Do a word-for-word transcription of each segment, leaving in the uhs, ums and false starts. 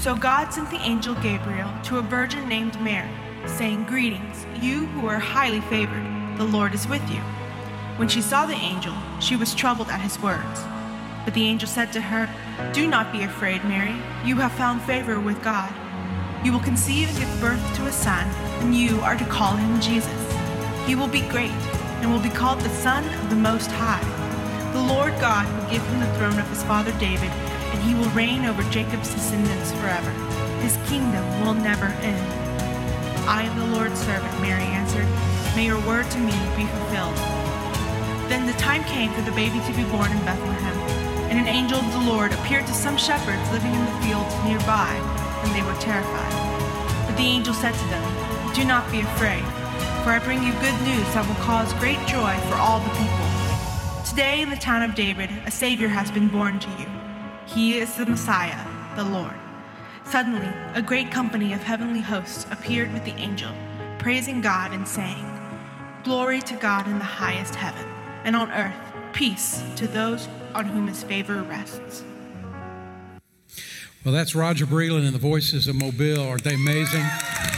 So God sent the angel Gabriel to a virgin named Mary, saying, "Greetings, you who are highly favored, the Lord is with you." When she saw the angel, she was troubled at his words. But the angel said to her, "Do not be afraid, Mary. You have found favor with God. You will conceive and give birth to a son, and you are to call him Jesus. He will be great and will be called the Son of the Most High. The Lord God will give him the throne of his father David, and he will reign over Jacob's descendants forever. His kingdom will never end." "I am the Lord's servant," Mary answered. "May your word to me be fulfilled." Then the time came for the baby to be born in Bethlehem, and an angel of the Lord appeared to some shepherds living in the fields nearby, and they were terrified. But the angel said to them, "Do not be afraid, for I bring you good news that will cause great joy for all the people. Today in the town of David, a Savior has been born to you. He is the Messiah, the Lord." Suddenly, a great company of heavenly hosts appeared with the angel, praising God and saying, "Glory to God in the highest heaven, and on earth peace to those on whom his favor rests." Well, that's Roger Breland and the Voices of Mobile. Aren't they amazing?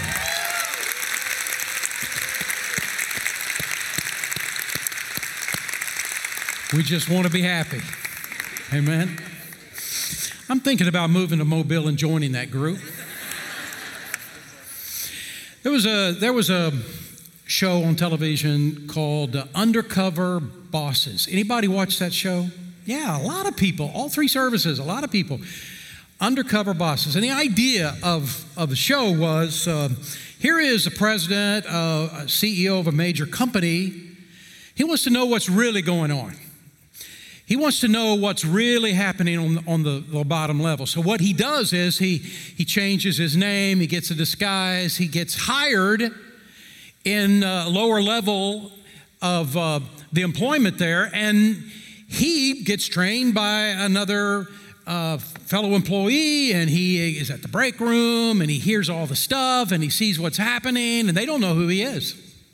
We just want to be happy. Amen. I'm thinking about moving to Mobile and joining that group. There was a there was a show on television called uh, Undercover Bosses. Anybody watch that show? Yeah, a lot of people, all three services, a lot of people. Undercover Bosses. And the idea of, of the show was, uh, here is a president, uh, a C E O of a major company. He wants to know what's really going on. He wants to know what's really happening on, on the, the bottom level. So what he does is he, he changes his name, he gets a disguise, he gets hired in a lower level of uh, the employment there, and he gets trained by another uh, fellow employee, and he is at the break room, and he hears all the stuff, and he sees what's happening, and they don't know who he is.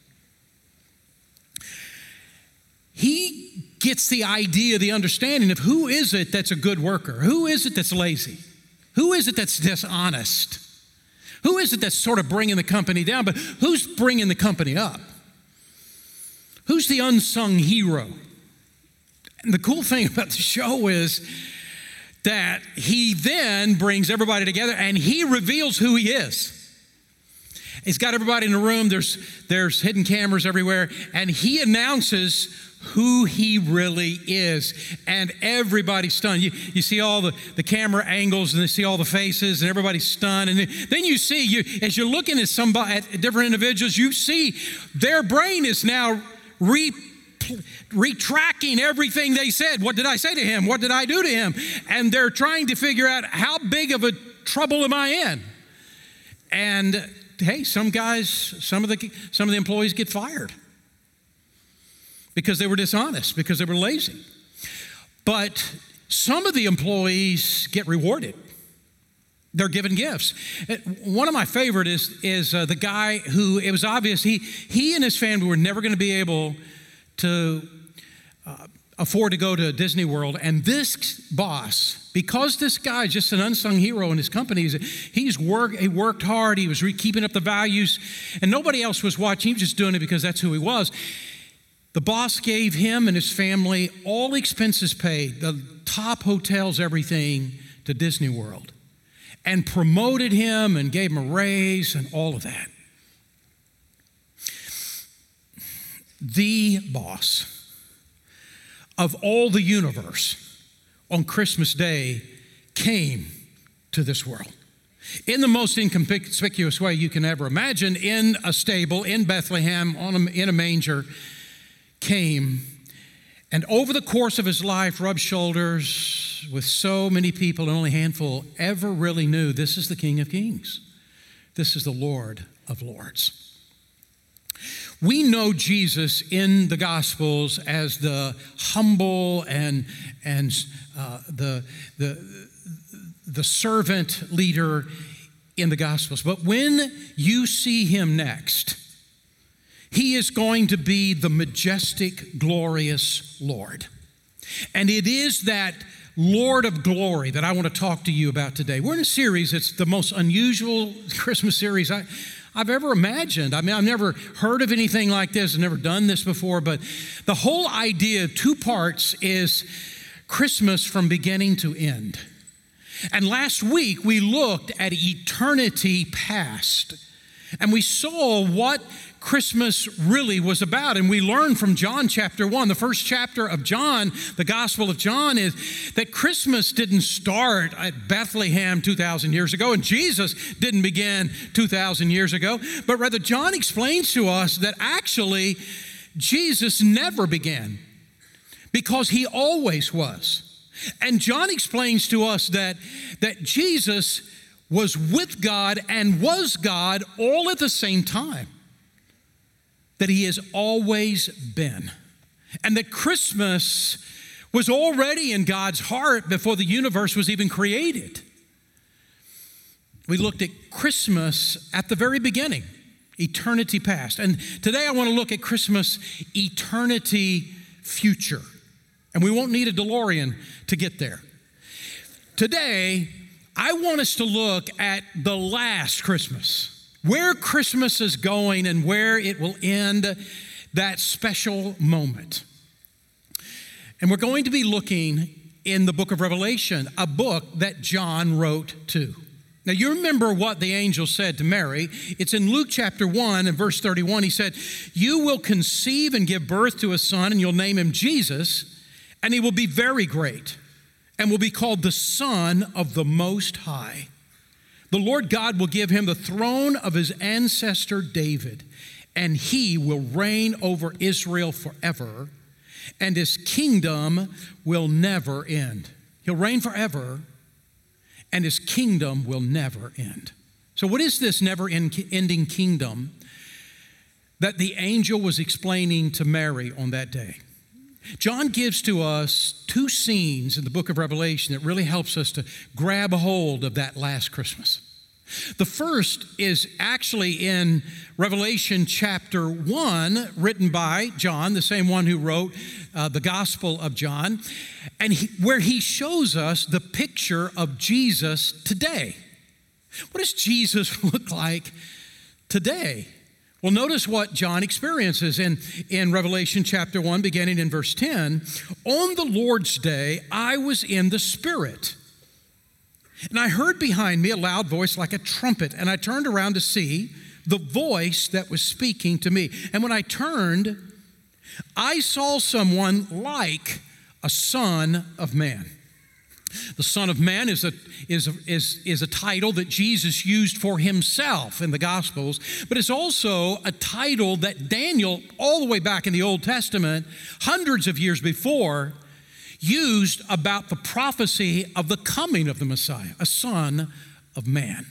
He gets the idea, the understanding of who is it that's a good worker? Who is it that's lazy? Who is it that's dishonest? Who is it that's sort of bringing the company down? But who's bringing the company up? Who's the unsung hero? And the cool thing about the show is that he then brings everybody together and he reveals who he is. He's got everybody in the room. There's, there's hidden cameras everywhere. And he announces who he really is. And everybody's stunned. You, you see all the, the camera angles and you see all the faces and everybody's stunned. And then you see, you as you're looking at somebody, at different individuals, you see their brain is now re, retracting everything they said. What did I say to him? What did I do to him? And they're trying to figure out how big of a trouble am I in? And hey, some guys, some of the some of the employees get fired because they were dishonest, because they were lazy. But some of the employees get rewarded. They're given gifts. One of my favorite is is uh, the guy who, it was obvious he he and his family were never going to be able to uh, afford to go to Disney World, and this boss, because this guy is just an unsung hero in his company, he's worked, he worked hard, he was re- keeping up the values, and nobody else was watching. He was just doing it because that's who he was. The boss gave him and his family all expenses paid, the top hotels, everything, to Disney World, and promoted him and gave him a raise and all of that. The boss of all the universe on Christmas Day came to this world in the most inconspicuous way you can ever imagine, in a stable in Bethlehem, on a, in a manger, came, and over the course of his life rubbed shoulders with so many people, and only a handful ever really knew this is the King of Kings. This is the Lord of Lords. We know Jesus in the Gospels as the humble and, and uh, the, the, the servant leader in the Gospels. But when you see him next, he is going to be the majestic, glorious Lord. And it is that Lord of glory that I want to talk to you about today. We're in a series, it's the most unusual Christmas series I, I've ever imagined. I mean, I've never heard of anything like this. I've never done this before, but the whole idea, two parts, is Christmas from beginning to end. And last week, we looked at eternity past, and we saw what Christmas really was about. And we learned from John chapter one, the first chapter of John, the Gospel of John, is that Christmas didn't start at Bethlehem two thousand years ago, and Jesus didn't begin two thousand years ago, but rather John explains to us that actually Jesus never began because he always was. And John explains to us that, that Jesus was with God and was God all at the same time. That he has always been. And that Christmas was already in God's heart before the universe was even created. We looked at Christmas at the very beginning, eternity past. And today I want to look at Christmas eternity future. And we won't need a DeLorean to get there. Today, I want us to look at the last Christmas. Where Christmas is going and where it will end, that special moment. And we're going to be looking in the book of Revelation, a book that John wrote too. Now you remember what the angel said to Mary. It's in Luke chapter one and verse thirty-one. He said, "You will conceive and give birth to a son, and you'll name him Jesus, and he will be very great and will be called the Son of the Most High. The Lord God will give him the throne of his ancestor David, and he will reign over Israel forever, and his kingdom will never end." He'll reign forever, and his kingdom will never end. So what is this never-ending kingdom that the angel was explaining to Mary on that day? John gives to us two scenes in the book of Revelation that really helps us to grab a hold of that last Christmas. The first is actually in Revelation chapter one, written by John, the same one who wrote uh, the Gospel of John, and he, where he shows us the picture of Jesus today. What does Jesus look like today? Well, notice what John experiences in, in Revelation chapter one, beginning in verse ten. "On the Lord's day, I was in the Spirit, and I heard behind me a loud voice like a trumpet, and I turned around to see the voice that was speaking to me. And when I turned, I saw someone like a son of man." The Son of Man is a, is, a, is, is a title that Jesus used for himself in the Gospels, but it's also a title that Daniel, all the way back in the Old Testament, hundreds of years before, used about the prophecy of the coming of the Messiah, a Son of Man.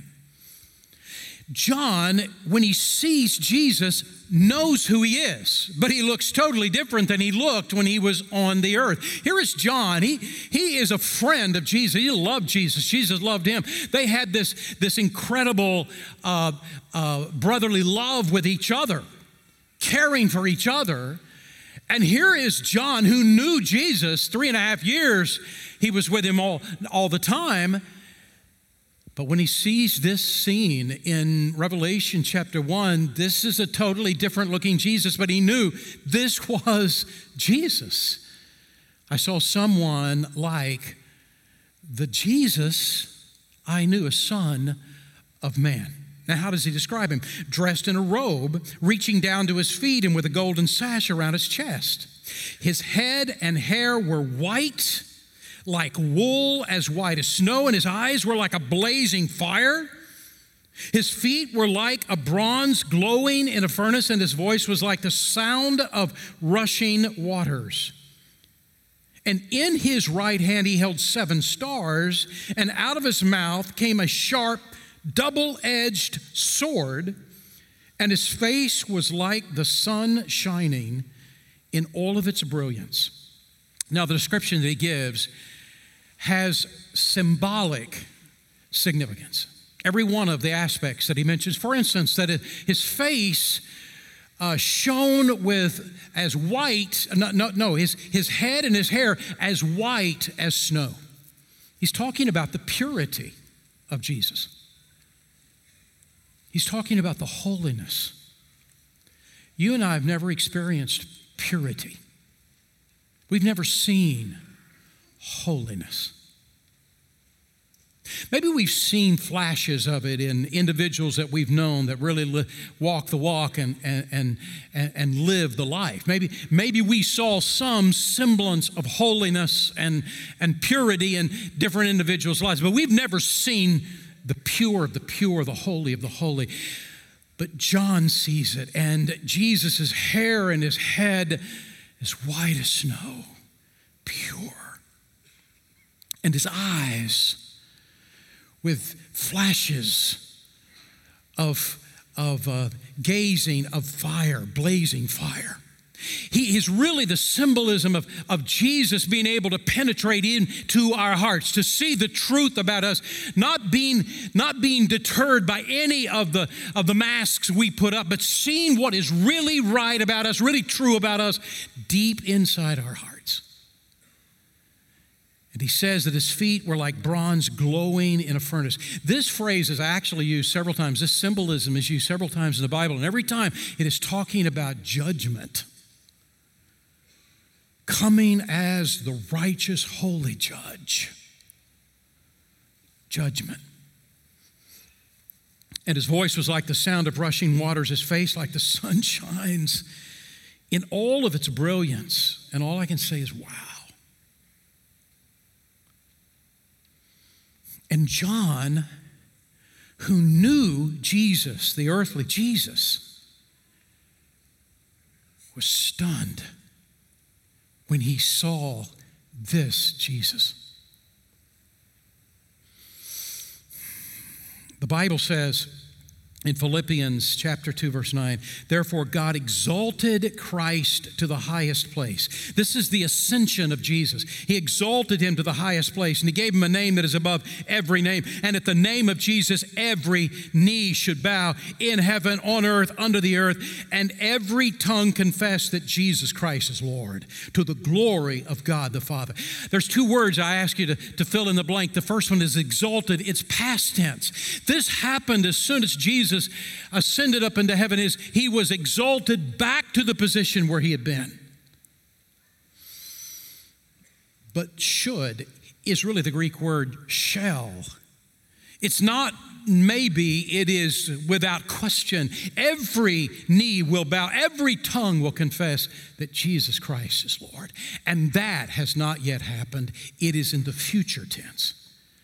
John, when he sees Jesus, knows who he is, but he looks totally different than he looked when he was on the earth. Here is John. He, he is a friend of Jesus. He loved Jesus. Jesus loved him. They had this, this incredible uh, uh, brotherly love with each other, caring for each other. And here is John, who knew Jesus three and a half years. He was with him all, all the time. But when he sees this scene in Revelation chapter one, this is a totally different looking Jesus, but he knew this was Jesus. "I saw someone like the Jesus I knew, a Son of Man." Now, how does he describe him? "Dressed in a robe, reaching down to his feet, and with a golden sash around his chest. His head and hair were white, like wool, as white as snow, and his eyes were like a blazing fire. His feet were like a bronze glowing in a furnace, and his voice was like the sound of rushing waters. And in his right hand he held seven stars, and out of his mouth came a sharp, double-edged sword, and his face was like the sun shining in all of its brilliance." Now, the description that he gives has symbolic significance. Every one of the aspects that he mentions, for instance, that his face uh, shone with as white, no, no, no his, his head and his hair as white as snow. He's talking about the purity of Jesus. He's talking about the holiness. You and I have never experienced purity. We've never seen holiness. Maybe we've seen flashes of it in individuals that we've known that really li- walk the walk and, and, and, and live the life. Maybe, maybe we saw some semblance of holiness and, and purity in different individuals' lives, but we've never seen the pure of the pure, the holy of the holy. But John sees it, and Jesus' hair and his head is white as snow, pure. And his eyes with flashes of, of uh, gazing of fire, blazing fire. He is really the symbolism of, of Jesus being able to penetrate into our hearts, to see the truth about us, not being, not being deterred by any of the, of the masks we put up, but seeing what is really right about us, really true about us, deep inside our hearts. And he says that his feet were like bronze glowing in a furnace. This phrase is actually used several times. This symbolism is used several times in the Bible, and every time it is talking about judgment. Coming as the righteous, holy judge. Judgment. And his voice was like the sound of rushing waters, his face like the sun shines in all of its brilliance. And all I can say is, wow. And John, who knew Jesus, the earthly Jesus, was stunned when he saw this Jesus. The Bible says in Philippians chapter two, verse nine, therefore God exalted Christ to the highest place. This is the ascension of Jesus. He exalted him to the highest place, and he gave him a name that is above every name. And at the name of Jesus, every knee should bow in heaven, on earth, under the earth, and every tongue confess that Jesus Christ is Lord, to the glory of God the Father. There's two words I ask you to, to fill in the blank. The first one is exalted. It's past tense. This happened as soon as Jesus ascended up into heaven. Is he was exalted back to the position where he had been. But should is really the Greek word shall. It's not maybe, it is without question. Every knee will bow, every tongue will confess that Jesus Christ is Lord. And that has not yet happened. It is in the future tense.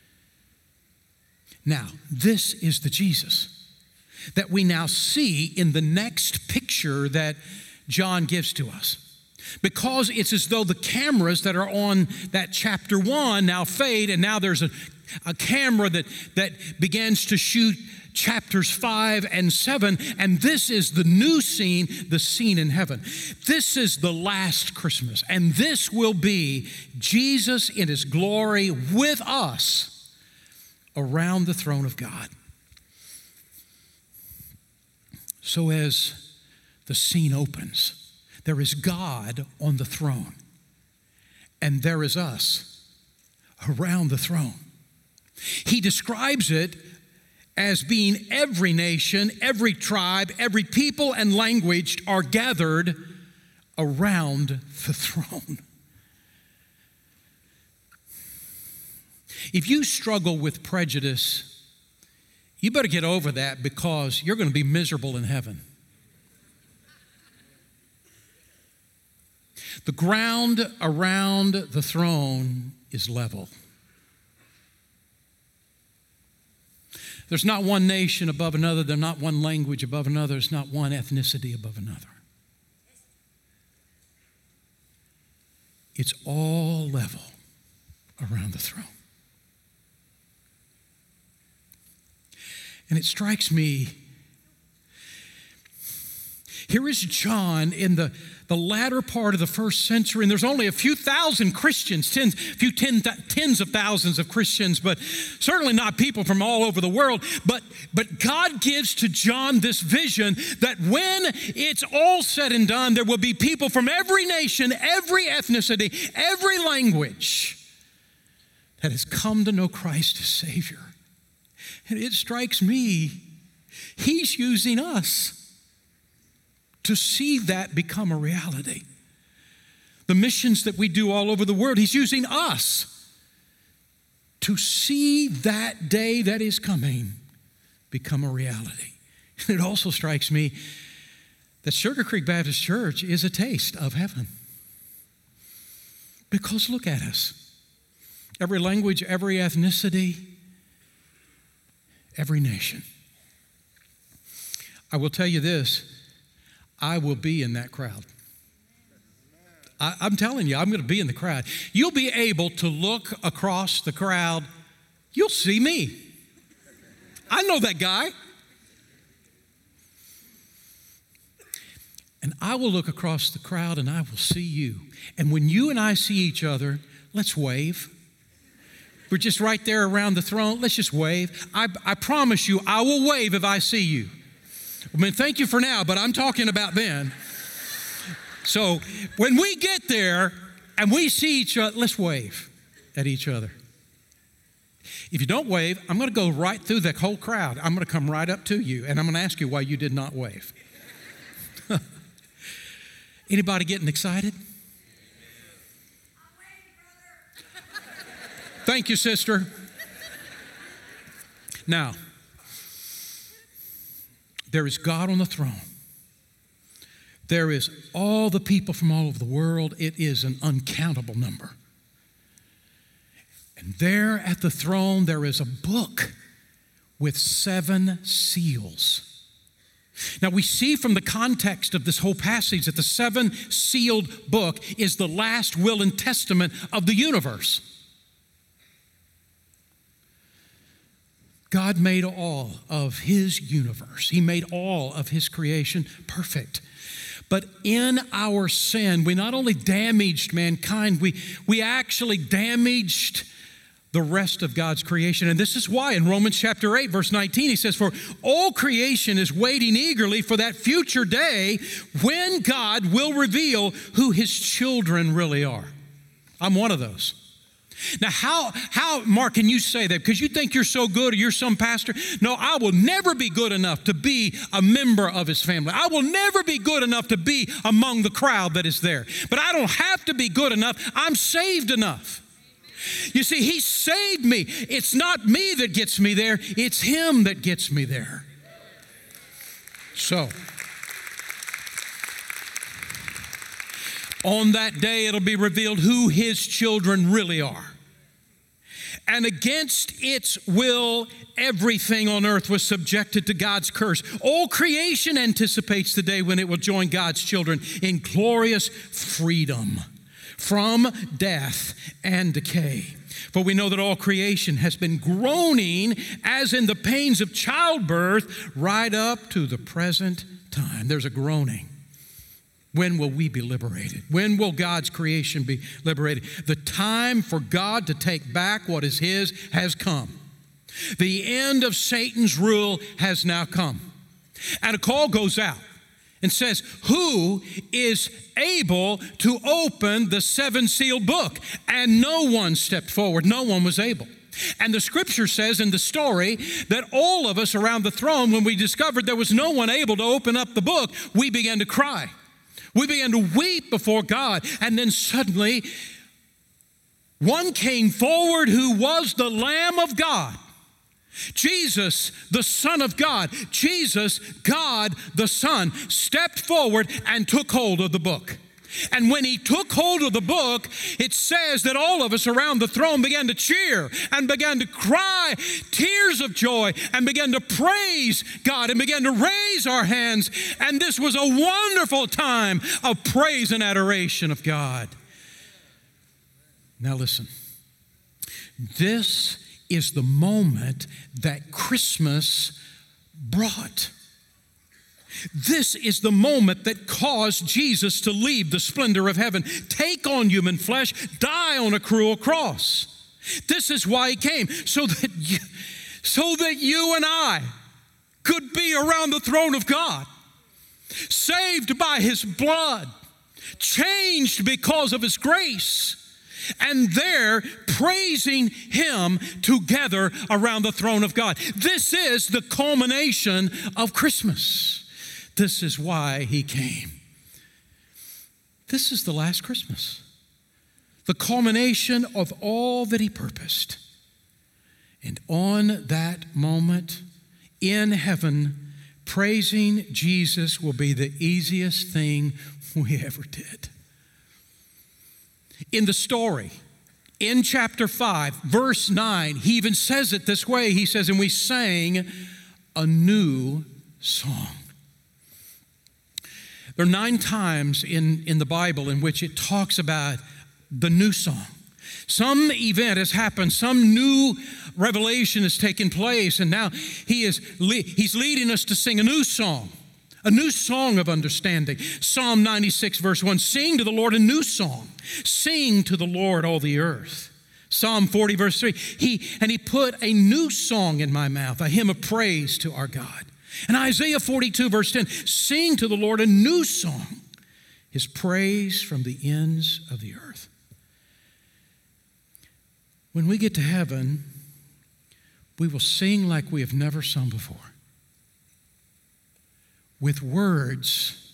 Now, this is the Jesus that we now see in the next picture that John gives to us. Because it's as though the cameras that are on that chapter one now fade, and now there's a, a camera that, that begins to shoot chapters five and seven, and this is the new scene, the scene in heaven. This is the last Christmas, and this will be Jesus in his glory with us around the throne of God. So as the scene opens, there is God on the throne, and there is us around the throne. He describes it as being every nation, every tribe, every people and language are gathered around the throne. If you struggle with prejudice, you better get over that, because you're going to be miserable in heaven. The ground around the throne is level. There's not one nation above another. There's not one language above another. There's not one ethnicity above another. It's all level around the throne. And it strikes me, here is John in the, the latter part of the first century, and there's only a few thousand Christians, tens, few ten, tens of thousands of Christians, but certainly not people from all over the world. But, but God gives to John this vision that when it's all said and done, there will be people from every nation, every ethnicity, every language that has come to know Christ as Savior. And it strikes me, he's using us to see that become a reality. The missions that we do all over the world, he's using us to see that day that is coming become a reality. And it also strikes me that Sugar Creek Baptist Church is a taste of heaven. Because look at us. Every language, every ethnicity, every nation. I will tell you this, I will be in that crowd. I, I'm telling you, I'm going to be in the crowd. You'll be able to look across the crowd. You'll see me. I know that guy. And I will look across the crowd and I will see you. And when you and I see each other, let's wave. We're just right there around the throne. Let's just wave. I, I promise you, I will wave if I see you. I mean, thank you for now, but I'm talking about then. So when we get there and we see each other, let's wave at each other. If you don't wave, I'm going to go right through the whole crowd. I'm going to come right up to you, and I'm going to ask you why you did not wave. Anybody getting excited? Thank you, sister. Now, there is God on the throne. There is all the people from all over the world. It is an uncountable number. And there at the throne, there is a book with seven seals. Now, we see from the context of this whole passage that the seven sealed book is the last will and testament of the universe. God made all of his universe. He made all of his creation perfect. But in our sin, we not only damaged mankind, we, we actually damaged the rest of God's creation. And this is why in Romans chapter eight, verse nineteen, he says, for all creation is waiting eagerly for that future day when God will reveal who his children really are. I'm one of those. Now, how, how, Mark, can you say that? Because you think you're so good or you're some pastor? No, I will never be good enough to be a member of his family. I will never be good enough to be among the crowd that is there. But I don't have to be good enough. I'm saved enough. You see, he saved me. It's not me that gets me there. It's him that gets me there. So, on that day, it'll be revealed who his children really are. And against its will, everything on earth was subjected to God's curse. All creation anticipates the day when it will join God's children in glorious freedom from death and decay. For we know that all creation has been groaning as in the pains of childbirth right up to the present time. There's a groaning. When will we be liberated? When will God's creation be liberated? The time for God to take back what is his has come. The end of Satan's rule has now come. And a call goes out and says, who is able to open the seven sealed book? And no one stepped forward. No one was able. And the scripture says in the story that all of us around the throne, when we discovered there was no one able to open up the book, we began to cry. We began to weep before God. And then suddenly, one came forward who was the Lamb of God. Jesus, the Son of God, Jesus, God the Son, stepped forward and took hold of the book. And when he took hold of the book, it says that all of us around the throne began to cheer and began to cry tears of joy and began to praise God and began to raise our hands. And this was a wonderful time of praise and adoration of God. Now listen, this is the moment that Christmas brought. This is the moment that caused Jesus to leave the splendor of heaven, take on human flesh, die on a cruel cross. This is why he came, so that you, so that you and I could be around the throne of God, saved by his blood, changed because of his grace, and they're praising him together around the throne of God. This is the culmination of Christmas. This is why he came. This is the last Christmas, the culmination of all that he purposed. And on that moment in heaven, praising Jesus will be the easiest thing we ever did. In the story, in chapter five, verse nine, he even says it this way. He says, and we sang a new song. There are nine times in, in the Bible in which it talks about the new song. Some event has happened, some new revelation has taken place, and now he is he's leading us to sing a new song, a new song of understanding. Psalm ninety-six, verse one, sing to the Lord a new song. Sing to the Lord, all the earth. Psalm forty, verse three, he and he put a new song in my mouth, a hymn of praise to our God. And Isaiah forty-two, verse ten, sing to the Lord a new song, his praise from the ends of the earth. When we get to heaven, we will sing like we have never sung before, with words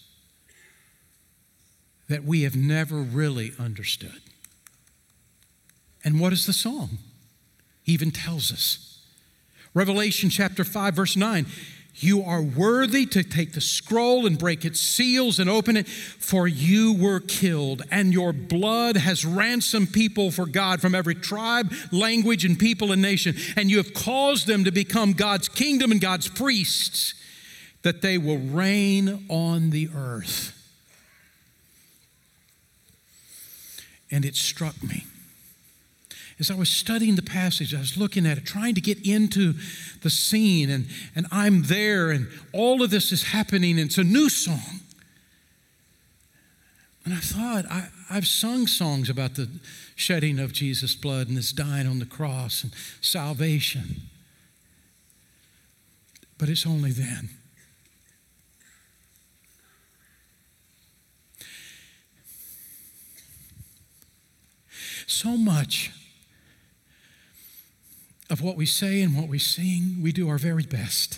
that we have never really understood. And what is the song? He even tells us. Revelation chapter five, verse nine, you are worthy to take the scroll and break its seals and open it, for you were killed, and your blood has ransomed people for God from every tribe, language, and people and nation. And you have caused them to become God's kingdom and God's priests, that they will reign on the earth. And it struck me. As I was studying the passage, I was looking at it, trying to get into the scene, and, and I'm there, and all of this is happening, and it's a new song. And I thought, I, I've sung songs about the shedding of Jesus' blood and his dying on the cross and salvation. But it's only then. So much of what we say and what we sing, we do our very best.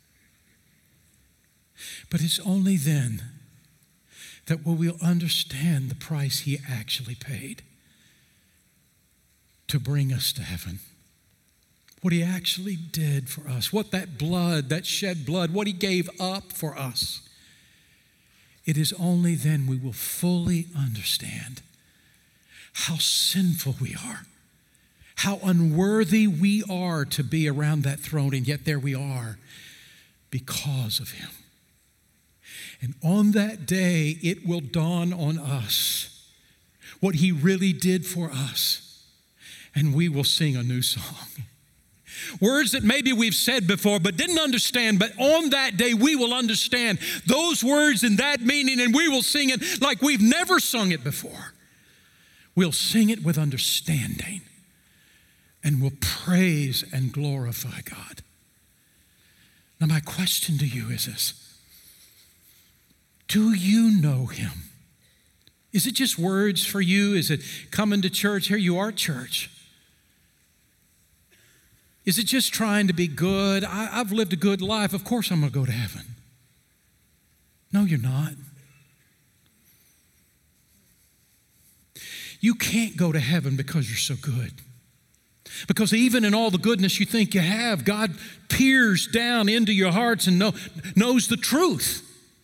But it's only then that we will understand the price he actually paid to bring us to heaven. What he actually did for us, what that blood, that shed blood, what he gave up for us. It is only then we will fully understand how sinful we are, how unworthy we are to be around that throne, and yet there we are because of him. And on that day, it will dawn on us what he really did for us, and we will sing a new song. Words that maybe we've said before but didn't understand, but on that day we will understand those words and that meaning, and we will sing it like we've never sung it before. We'll sing it with understanding, and we'll praise and glorify God. Now, my question to you is this: do you know him? Is it just words for you? Is it coming to church? Here you are, church. Is it just trying to be good? I, I've lived a good life. Of course I'm going to go to heaven. No, you're not. You can't go to heaven because you're so good. Because even in all the goodness you think you have, God peers down into your hearts and know, knows the truth.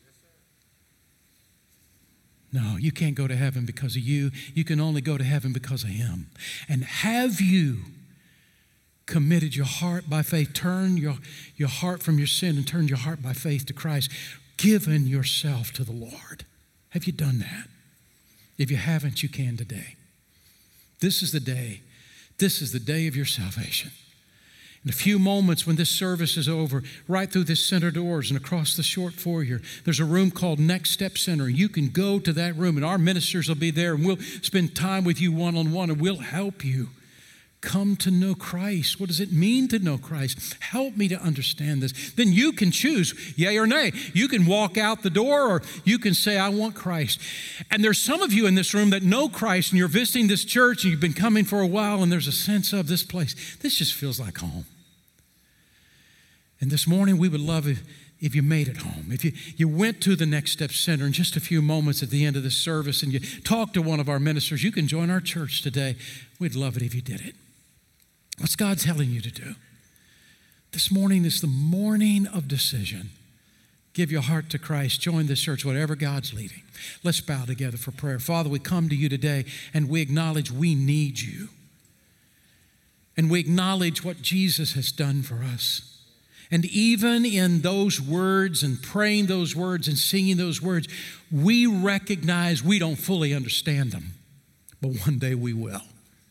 No, you can't go to heaven because of you. You can only go to heaven because of him. And have you committed your heart by faith, turned your, your heart from your sin and turned your heart by faith to Christ, given yourself to the Lord? Have you done that? If you haven't, you can today. This is the day. This is the day of your salvation. In a few moments when this service is over, right through this center doors and across the short foyer, there's a room called Next Step Center. You can go to that room, and our ministers will be there, and we'll spend time with you one-on-one, and we'll help you come to know Christ. What does it mean to know Christ? Help me to understand this. Then you can choose yay or nay. You can walk out the door, or you can say, I want Christ. And there's some of you in this room that know Christ, and you're visiting this church, and you've been coming for a while, and there's a sense of this place. This just feels like home. And this morning, we would love if, if you made it home. If you, you went to the Next Step Center in just a few moments at the end of the service, and you talked to one of our ministers, you can join our church today. We'd love it if you did it. What's God telling you to do? This morning is the morning of decision. Give your heart to Christ. Join this church, whatever God's leading. Let's bow together for prayer. Father, we come to you today and we acknowledge we need you. And we acknowledge what Jesus has done for us. And even in those words and praying those words and singing those words, we recognize we don't fully understand them, but one day we will.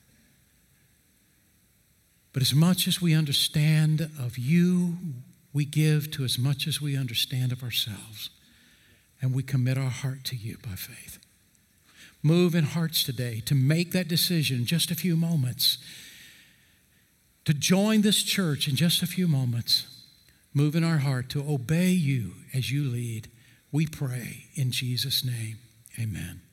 But as much as we understand of you, we give to as much as we understand of ourselves. And we commit our heart to you by faith. Move in hearts today to make that decision in just a few moments. To join this church in just a few moments. Move in our heart to obey you as you lead. We pray in Jesus' name. Amen.